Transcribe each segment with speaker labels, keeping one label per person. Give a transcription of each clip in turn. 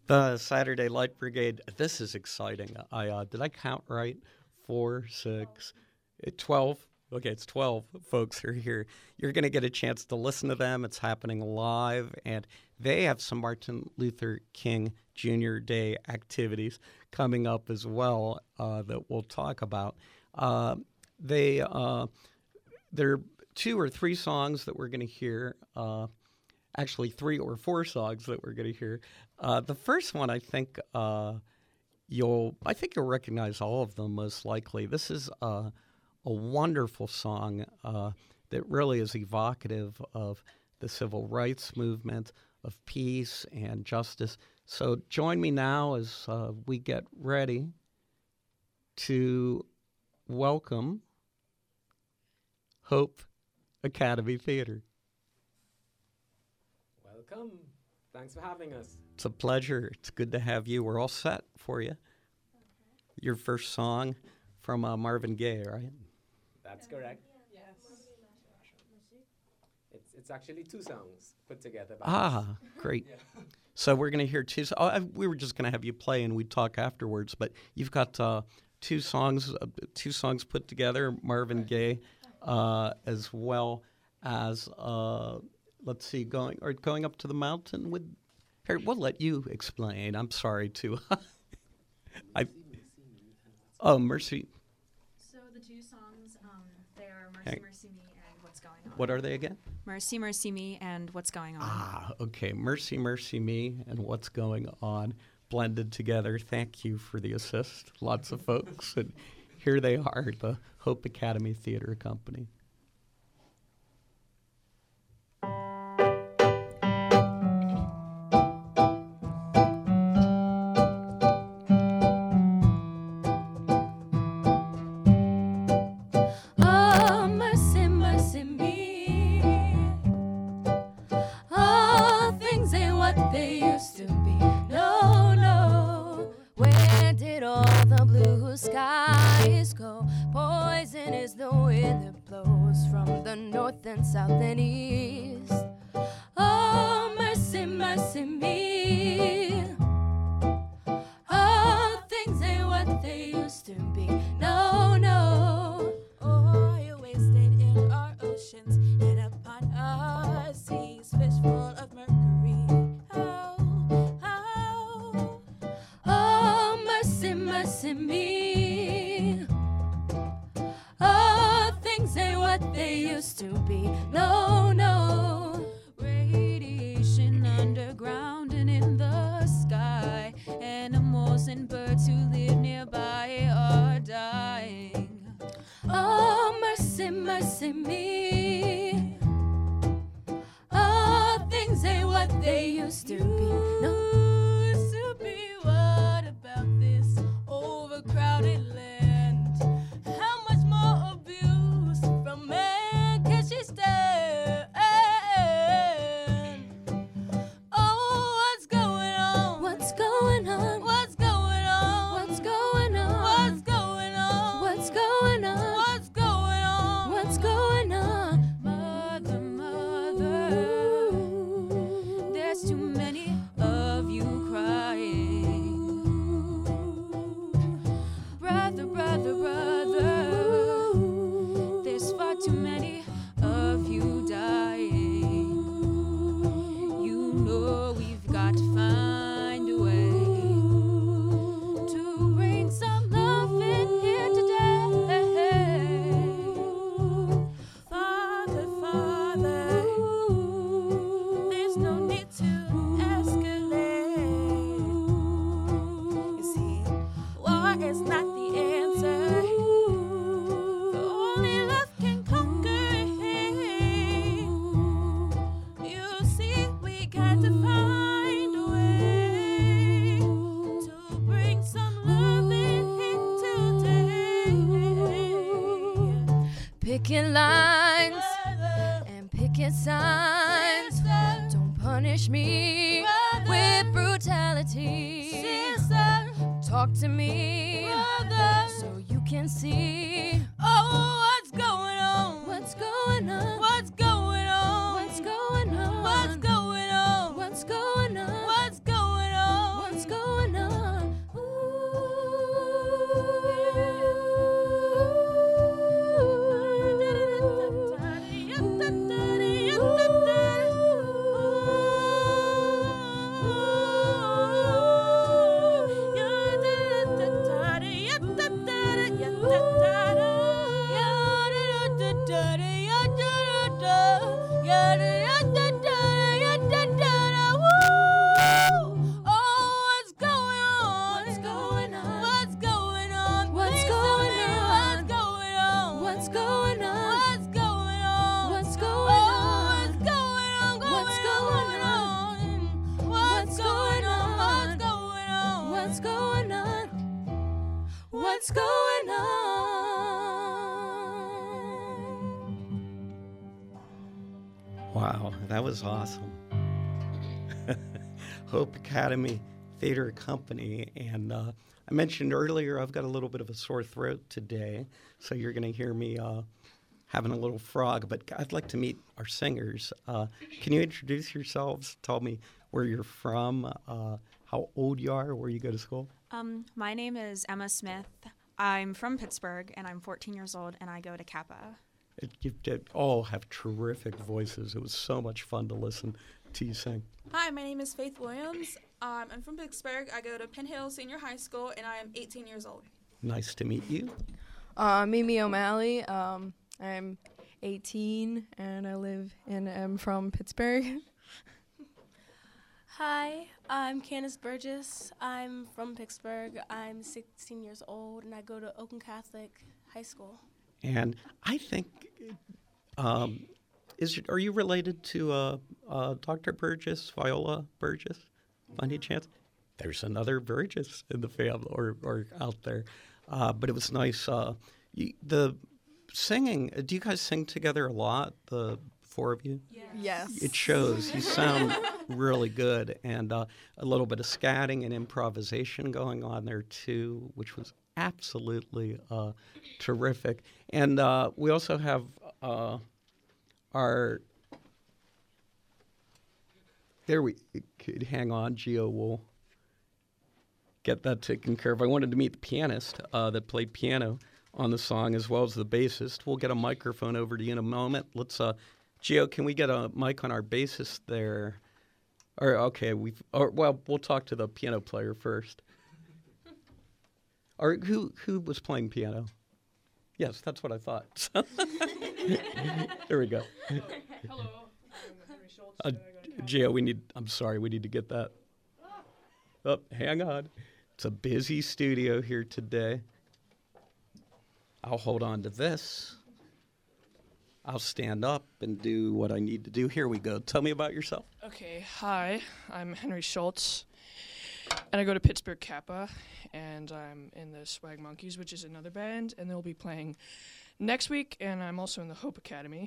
Speaker 1: The Saturday Light Brigade. This is exciting. I did I count right? 4, 6, 12. Okay, it's 12 folks who are here. You're going to get a chance to listen to them. It's happening live, and they have some Martin Luther King Jr. Day activities coming up as well that we'll talk about. There are 2 or 3 songs that we're going to hear. Actually, 3 or 4 songs that we're going to hear. The first one, I think you'll recognize all of them most likely. This is a wonderful song that really is evocative of the civil rights movement, of peace and justice. So join me now as we get ready to welcome Hope Academy Theater.
Speaker 2: Welcome. Thanks for having us.
Speaker 1: It's a pleasure. It's good to have you. We're all set for you. Your first song from Marvin Gaye, right?
Speaker 2: That's correct.
Speaker 3: Yes.
Speaker 2: It's actually 2 songs put together.
Speaker 1: Great. So we're going to hear 2. We were just going to have you play and we'd talk afterwards, but you've got 2 songs put together, Marvin Gaye, as well as let's see, going up to the mountain with. Here, we'll let you explain. I'm sorry to. Mercy.
Speaker 3: So the 2 songs, they are Mercy, Mercy Me and What's Going On.
Speaker 1: What are they again?
Speaker 3: Mercy, Mercy Me and What's Going On.
Speaker 1: Okay. Mercy, Mercy Me and What's Going On blended together. Thank you for the assist. Lots of folks. And here they are, the Hope Academy Theater Company.
Speaker 4: South and east. Oh, mercy, mercy me. Oh, things ain't what they used to be. No, no.
Speaker 5: Oil wasted in our oceans and upon our seas, fish full of mercury. Oh, oh.
Speaker 4: Oh, mercy, mercy me. Oh, things ain't what they used to be. No, no.
Speaker 5: Radiation underground and in the sky. Animals and birds who live nearby are dying.
Speaker 4: Oh, mercy, mercy me. Oh, things ain't what they used to be. No.
Speaker 5: Used to be. What about this overcrowded land? How much more abuse from man can she stand? Oh, what's going on?
Speaker 4: What's going on?
Speaker 5: What's going on?
Speaker 4: What's going on?
Speaker 5: What's going on?
Speaker 4: What's going on?
Speaker 5: What's going on?
Speaker 4: What's going on?
Speaker 5: Mother, mother, there's too many of you crying. Brother, brother, brother, there's far too many of you dying. You know we've got to find a way to bring some love in here today. Father, Father, there's no need to escalate. You see, war is not the answer. Only love can conquer it. You see, we got to find a way to bring some love in here today.
Speaker 4: Picking lines and picking signs. Don't punish me with brutality.
Speaker 5: Sister,
Speaker 4: Talk to me
Speaker 5: brother,
Speaker 4: so you can see
Speaker 5: oh, what's going on?
Speaker 4: what's going on.
Speaker 5: What's going on?
Speaker 4: What's going on?
Speaker 5: What's going on?
Speaker 4: What's going on?
Speaker 5: What's going on?
Speaker 4: What's what's going on.
Speaker 1: Wow, that was awesome. Hope Academy Theater Company. And I mentioned earlier I've got a little bit of a sore throat today, so you're going to hear me having a little frog. But I'd like to meet our singers. Can you introduce yourselves? Tell me where you're from, how old you are, where you go to school.
Speaker 6: My name is Emma Smith. I'm from Pittsburgh, and I'm 14 years old, and I go to Kappa.
Speaker 1: You did all have terrific voices. It was so much fun to listen to you sing.
Speaker 5: Hi, my name is Faith Williams. I'm from Pittsburgh. I go to Penn Hill Senior High School, and I am 18 years old.
Speaker 1: Nice to meet you.
Speaker 7: Mimi O'Malley. I'm 18 and I live and am from Pittsburgh.
Speaker 8: Hi, I'm Candace Burgess. I'm from Pittsburgh. I'm 16 years old, and I go to Oakland Catholic High School.
Speaker 1: And I think, are you related to Dr. Burgess, Viola Burgess, by any chance? There's another Burgess in the family or out there. But it was nice. The singing, do you guys sing together a lot, the four of you?
Speaker 7: Yes.
Speaker 1: It shows. You sound really good. And a little bit of scatting and improvisation going on there, too, which was absolutely terrific. And we also have our... There we could hang on. Gio will get that taken care of. I wanted to meet the pianist that played piano on the song as well as the bassist. We'll get a microphone over to you in a moment. Let's... Gio, can we get a mic on our bassist there? Or okay, we'll talk to the piano player first. Or who was playing piano? Yes, that's what I thought. There we go.
Speaker 9: Hello, I'm Henry Schultz.
Speaker 1: Gio, we need to get that. Oh, hang on. It's a busy studio here today. I'll hold on to this. I'll stand up and do what I need to do. Here we go. Tell me about yourself.
Speaker 9: Okay, hi, I'm Henry Schultz, and I go to Pittsburgh Kappa, and I'm in the Swag Monkeys, which is another band, and they'll be playing next week, and I'm also in the Hope Academy.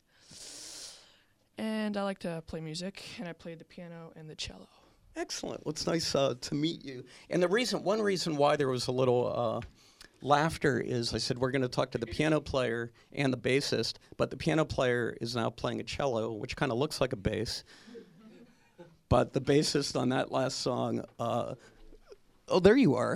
Speaker 9: And I like to play music, and I play the piano and the cello.
Speaker 1: Excellent. Well, it's nice to meet you. And one reason why there was a little laughter is I said we're going to talk to the piano player and the bassist, but the piano player is now playing a cello, which kind of looks like a bass. But the bassist on that last song, there you are.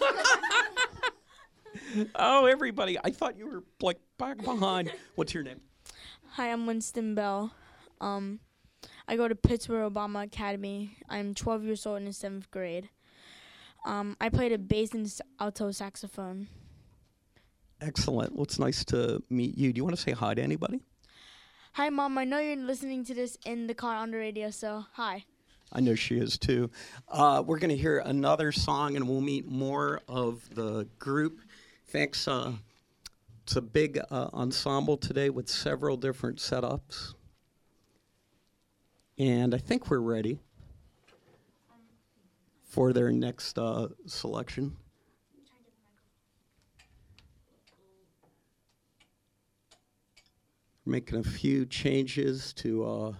Speaker 1: Oh, everybody, I thought you were like back behind. What's your name?
Speaker 10: Hi, I'm Winston Bell. I go to Pittsburgh Obama Academy. I'm 12 years old in the 7th grade. I played a bass and alto saxophone.
Speaker 1: Excellent. Well, it's nice to meet you. Do you want to say hi to anybody?
Speaker 10: Hi, Mom. I know you're listening to this in the car on the radio, so hi.
Speaker 1: I know she is, too. We're going to hear another song, and we'll meet more of the group. Thanks. It's a big ensemble today with several different setups. And I think we're ready for their next selection. Making a few changes to,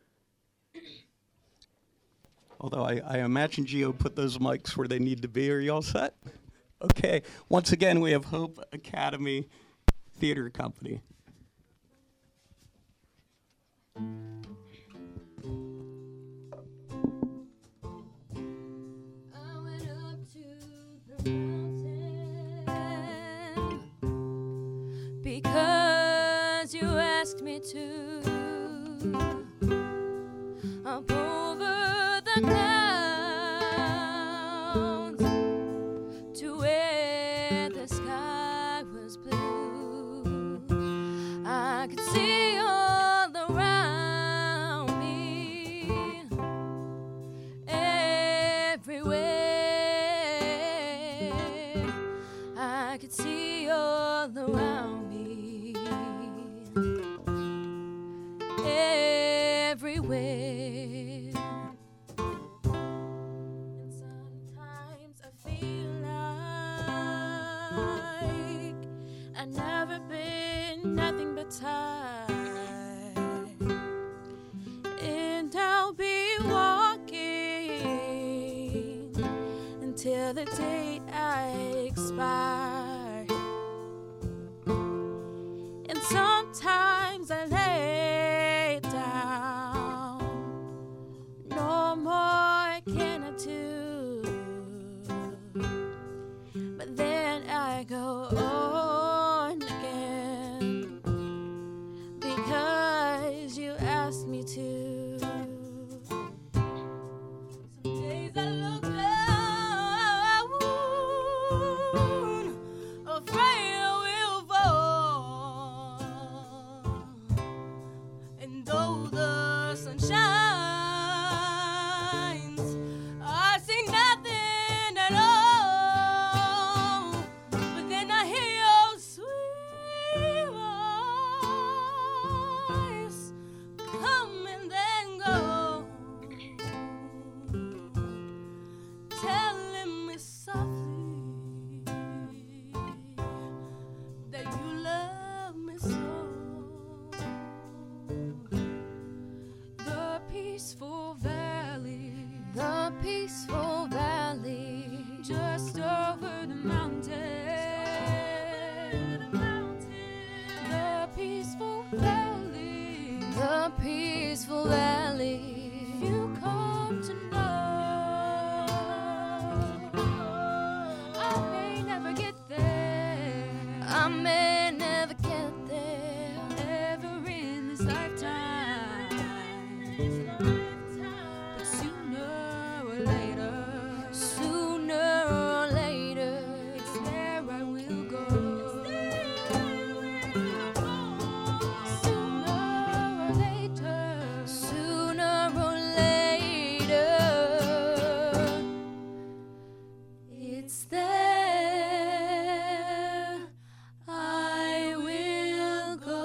Speaker 1: although I imagine Gio put those mics where they need to be. Are you all set? Okay. Once again, we have Hope Academy Theater Company.
Speaker 4: Because you asked me to, up over the clouds to where the sky was blue. I could see all around me, everywhere. I could see all around me. Everywhere.
Speaker 5: tide, and I'll be walking until the day I expire. And sometimes I lay down, no more can I do, but then I go on again because you asked me to. Some days I look down, afraid I will fall, and though the sun shines, I see nothing at all. But then I hear your sweet voice come and then go, telling me softly that you love me so. The peaceful valley, just over the mountain. The peaceful valley, if you come to know, I may never get there, ever in this lifetime, but sooner or later, it's there I will go. Sooner or later, it's there I will go.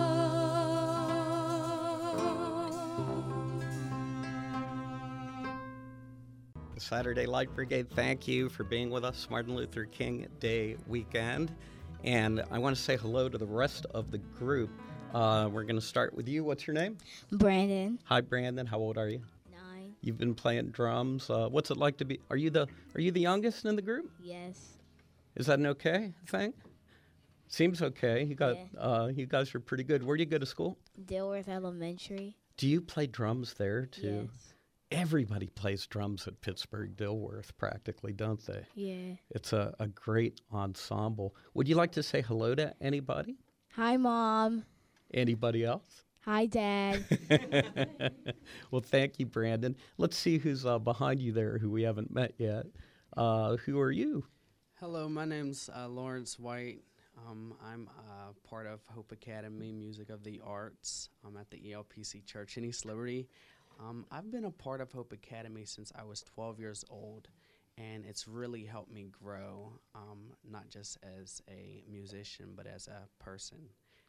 Speaker 1: The Saturday Light Brigade, thank you for being with us, Martin Luther King Day weekend. And I want to say hello to the rest of the group. We're going to start with you. What's your name?
Speaker 10: Brandon.
Speaker 1: Hi, Brandon. How old are you?
Speaker 10: 9.
Speaker 1: You've been playing drums. What's it like to be? Are you the youngest in the group?
Speaker 10: Yes.
Speaker 1: Is that an okay thing? Seems okay. You guys are pretty good. Where do you go to school?
Speaker 10: Dilworth Elementary.
Speaker 1: Do you play drums there too?
Speaker 10: Yes.
Speaker 1: Everybody plays drums at Pittsburgh Dilworth practically, don't they?
Speaker 10: Yeah.
Speaker 1: It's a great ensemble. Would you like to say hello to anybody?
Speaker 10: Hi, Mom.
Speaker 1: Anybody else?
Speaker 10: Hi, Dad.
Speaker 1: Well, thank you, Brandon. Let's see who's behind you there who we haven't met yet. Who are you?
Speaker 11: Hello, my name's Lawrence White. I'm part of Hope Academy Music of the Arts. I'm at the ELPC Church in East Liberty. I've been a part of Hope Academy since I was 12 years old, and it's really helped me grow, not just as a musician, but as a person.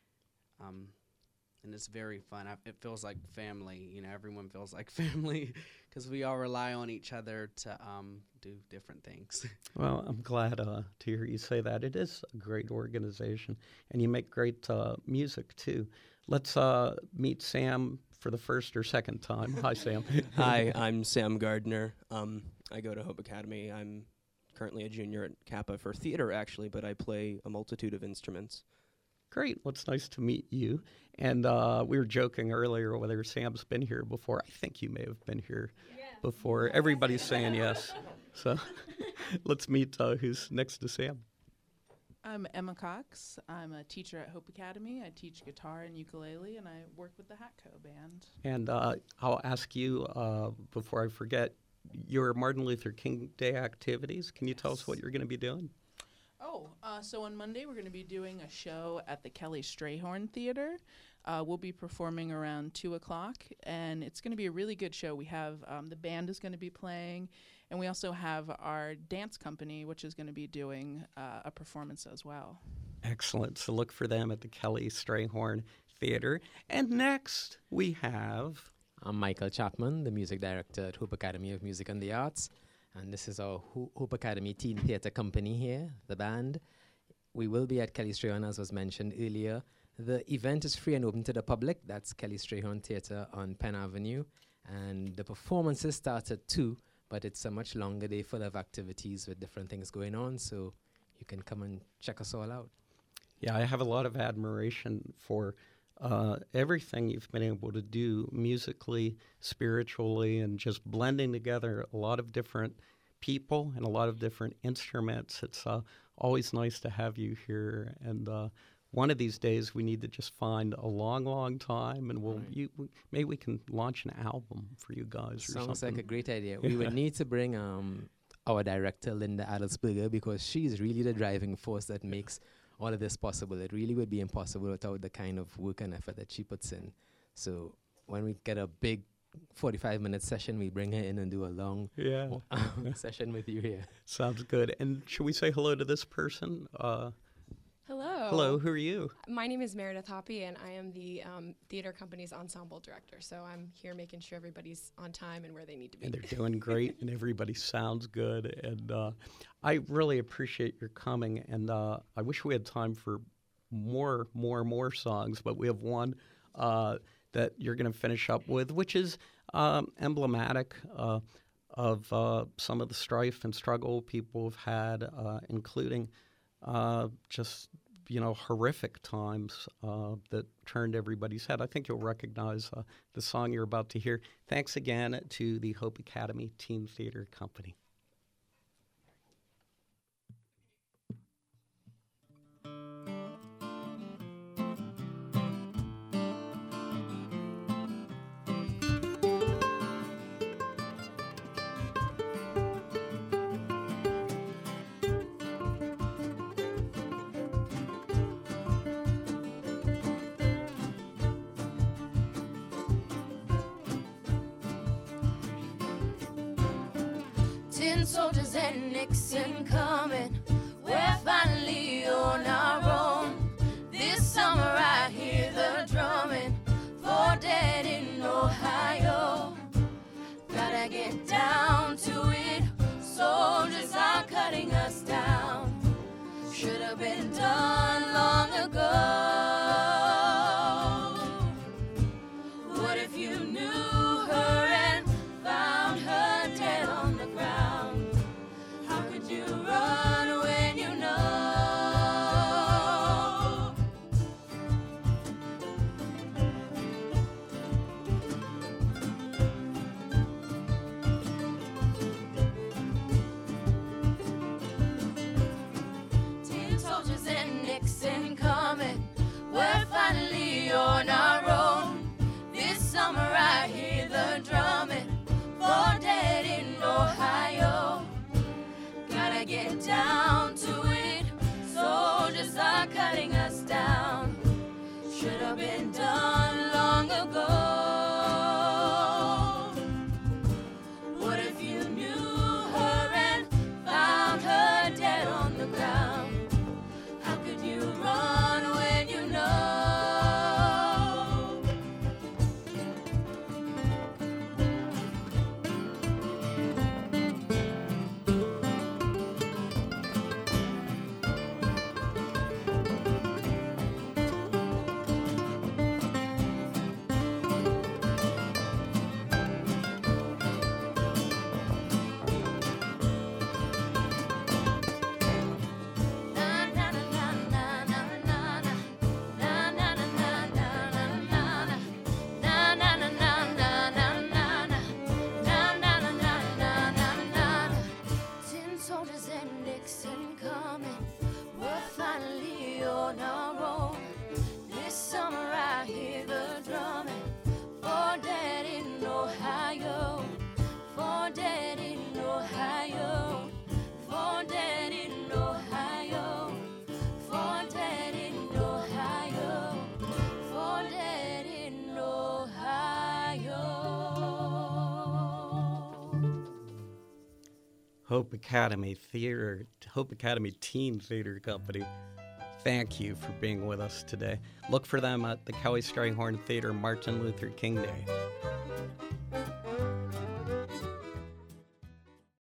Speaker 11: And it's very fun. It feels like family. You know, everyone feels like family because we all rely on each other to do different things.
Speaker 1: Well, I'm glad to hear you say that. It is a great organization, and you make great music, too. Let's meet Sam for the first or second time. Hi, Sam.
Speaker 12: Hi, I'm Sam Gardner. I go to Hope Academy. I'm currently a junior at Kappa for theater, actually, but I play a multitude of instruments.
Speaker 1: Great. Well, it's nice to meet you. And we were joking earlier whether Sam's been here before. I think you may have been here before. Everybody's saying yes. So let's meet who's next to Sam.
Speaker 13: I'm Emma Cox. I'm a teacher at Hope Academy. I teach guitar and ukulele, and I work with the Hatco band.
Speaker 1: And I'll ask you, before I forget, your Martin Luther King Day activities. Can you tell us what you're going to be doing?
Speaker 13: So on Monday, we're going to be doing a show at the Kelly Strayhorn Theater. We'll be performing around 2 o'clock, and it's going to be a really good show. We have the band is going to be playing, and we also have our dance company, which is going to be doing a performance as well.
Speaker 1: Excellent. So look for them at the Kelly Strayhorn Theater. And next, we have...
Speaker 14: I'm Michael Chapman, the music director at Hope Academy of Music and the Arts. And this is our Hope Academy Teen Theatre Company here, the band. We will be at Kelly Strayhorn, as was mentioned earlier, The event is free and open to the public. That's Kelly Strayhorn Theatre on Penn Avenue. And the performances start at 2, but it's a much longer day full of activities with different things going on. So you can come and check us all out.
Speaker 1: Yeah, I have a lot of admiration for everything you've been able to do musically, spiritually, and just blending together a lot of different people and a lot of different instruments. It's always nice to have you here. And one of these days we need to just find a long, long time, and maybe we can launch an album for you guys or
Speaker 14: Sounds
Speaker 1: something.
Speaker 14: like a great idea. We would need to bring our director, Linda Adelsberger, because she's really the driving force that makes all of this possible. It really would be impossible without the kind of work and effort that she puts in. So when we get a big 45-minute session, we bring her in and do a long session with you here.
Speaker 1: Sounds good. And should we say hello to this person?
Speaker 15: Hello.
Speaker 1: Hello, who are you?
Speaker 15: My name is Meredith Hoppy, and I am the theater company's ensemble director. So I'm here making sure everybody's on time and where they need to be.
Speaker 1: And they're doing great, and everybody sounds good. And I really appreciate your coming. And I wish we had time for more songs, but we have one that you're going to finish up with, which is emblematic of some of the strife and struggle people have had, including just, horrific times that turned everybody's head. I think you'll recognize the song you're about to hear. Thanks again to the Hope Academy Teen Theater Company.
Speaker 4: Tin soldiers and Nixon coming. We're finally on our own. This summer I hear the drumming for dead in Ohio. Gotta get down to it. Soldiers are cutting us down. Should have been done long ago. What if you knew her and found her dead on the ground? How could you run when you know? Tin soldiers and Nixon coming. We're finally on our own. This summer I hear the drumming for dead in Ohio. Gotta get down to it. Soldiers are cutting us down. Should have been done long ago. What if you knew her and found her dead on the ground? How could you run when you know? Tin soldiers and Nixon coming. We're finally on our own. This summer I hear the drumming for dead in Ohio. For dead in Ohio. For dead in Ohio. For dead in Ohio. For dead in Ohio.
Speaker 1: Hope Academy Theater, Hope Academy Teen Theater Company. Thank you for being with us today. Look for them at the Kelly Strayhorn Theater, Martin Luther King Day.